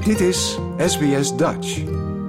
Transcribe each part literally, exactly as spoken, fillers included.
Dit is S B S Dutch.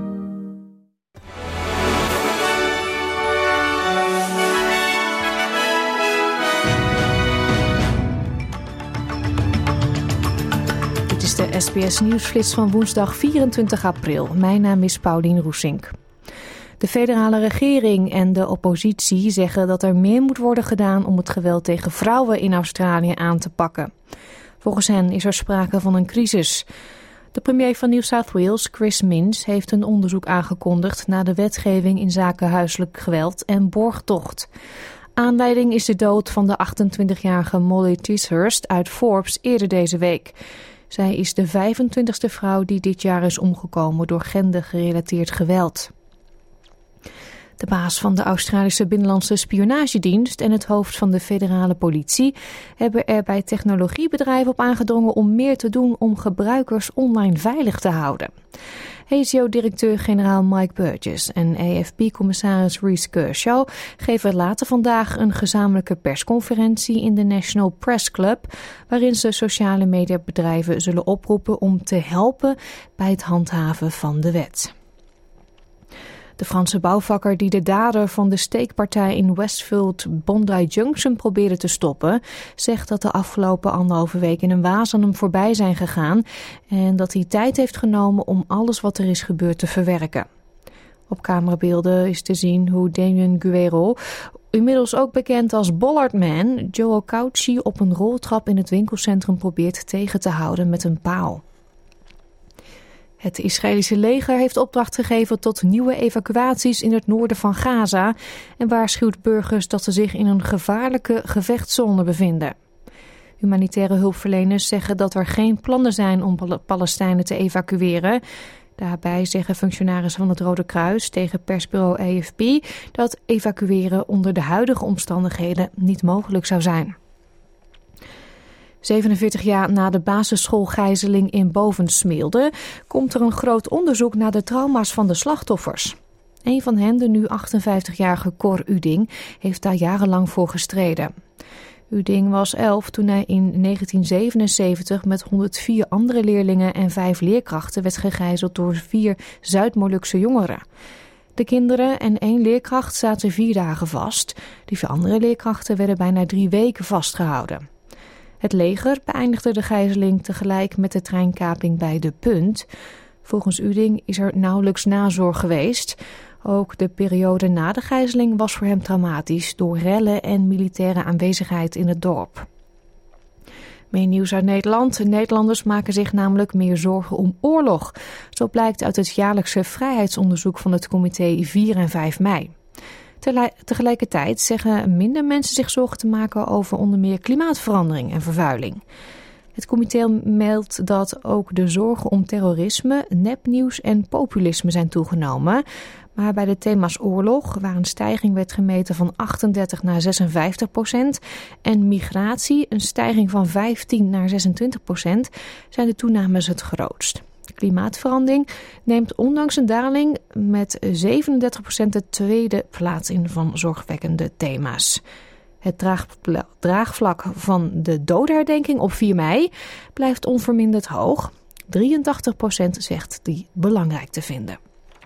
Dit is de S B S Nieuwsflits van woensdag vierentwintig april. Mijn naam is Paulien Roesink. De federale regering en de oppositie zeggen dat er meer moet worden gedaan om het geweld tegen vrouwen in Australië aan te pakken. Volgens hen is er sprake van een crisis. De premier van New South Wales, Chris Minns, heeft een onderzoek aangekondigd naar de wetgeving in zaken huiselijk geweld en borgtocht. Aanleiding is de dood van de achtentwintigjarige Molly Ticehurst uit Forbes eerder deze week. Zij is de vijfentwintigste vrouw die dit jaar is omgekomen door gendergerelateerd geweld. De baas van de Australische Binnenlandse Spionagedienst en het hoofd van de federale politie hebben er bij technologiebedrijven op aangedrongen om meer te doen om gebruikers online veilig te houden. A S I O-directeur-generaal Mike Burgess en A F P-commissaris Reece Kershaw geven later vandaag een gezamenlijke persconferentie in de National Press Club, waarin ze sociale mediabedrijven zullen oproepen om te helpen bij het handhaven van de wet. De Franse bouwvakker die de dader van de steekpartij in Westfield Bondi Junction probeerde te stoppen, zegt dat de afgelopen anderhalve week in een waas aan hem voorbij zijn gegaan en dat hij tijd heeft genomen om alles wat er is gebeurd te verwerken. Op camerabeelden is te zien hoe Damien Guerrero, inmiddels ook bekend als Bollardman, Joe Cauchi op een roltrap in het winkelcentrum probeert tegen te houden met een paal. Het Israëlische leger heeft opdracht gegeven tot nieuwe evacuaties in het noorden van Gaza en waarschuwt burgers dat ze zich in een gevaarlijke gevechtszone bevinden. Humanitaire hulpverleners zeggen dat er geen plannen zijn om Palestijnen te evacueren. Daarbij zeggen functionarissen van het Rode Kruis tegen persbureau A F P dat evacueren onder de huidige omstandigheden niet mogelijk zou zijn. zevenenveertig jaar na de basisschoolgijzeling in Bovensmeelde komt er een groot onderzoek naar de trauma's van de slachtoffers. Een van hen, de nu achtenvijftigjarige Cor Uding, heeft daar jarenlang voor gestreden. Uding was elf toen hij in negentien zevenenzeventig met honderdvier andere leerlingen en vijf leerkrachten werd gegijzeld door vier Zuid-Molukse jongeren. De kinderen en één leerkracht zaten vier dagen vast. Die vier andere leerkrachten werden bijna drie weken vastgehouden. Het leger beëindigde de gijzeling tegelijk met de treinkaping bij De Punt. Volgens Uding is er nauwelijks nazorg geweest. Ook de periode na de gijzeling was voor hem traumatisch door rellen en militaire aanwezigheid in het dorp. Meer nieuws uit Nederland. Nederlanders maken zich namelijk meer zorgen om oorlog. Zo blijkt uit het jaarlijkse vrijheidsonderzoek van het comité vier en vijf mei. Tegelijkertijd zeggen minder mensen zich zorgen te maken over onder meer klimaatverandering en vervuiling. Het comité meldt dat ook de zorgen om terrorisme, nepnieuws en populisme zijn toegenomen. Maar bij de thema's oorlog, waar een stijging werd gemeten van achtendertig naar zesenvijftig procent, en migratie, een stijging van vijftien naar zesentwintig procent, zijn de toenames het grootst. Klimaatverandering neemt ondanks een daling met zevenendertig procent de tweede plaats in van zorgwekkende thema's. Het draagvlak van de dodenherdenking op vier mei blijft onverminderd hoog. drieëntachtig procent zegt die belangrijk te vinden.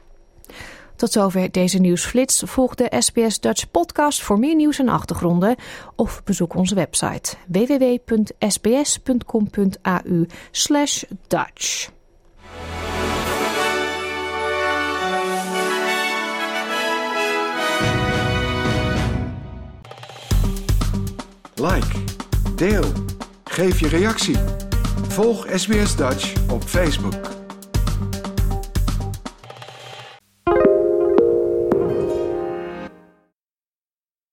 Tot zover deze nieuwsflits. Volg de S B S Dutch podcast voor meer nieuws en achtergronden of bezoek onze website w w w punt s b s punt com punt a u slash Dutch. Like, deel, geef je reactie. Volg S B S Dutch op Facebook.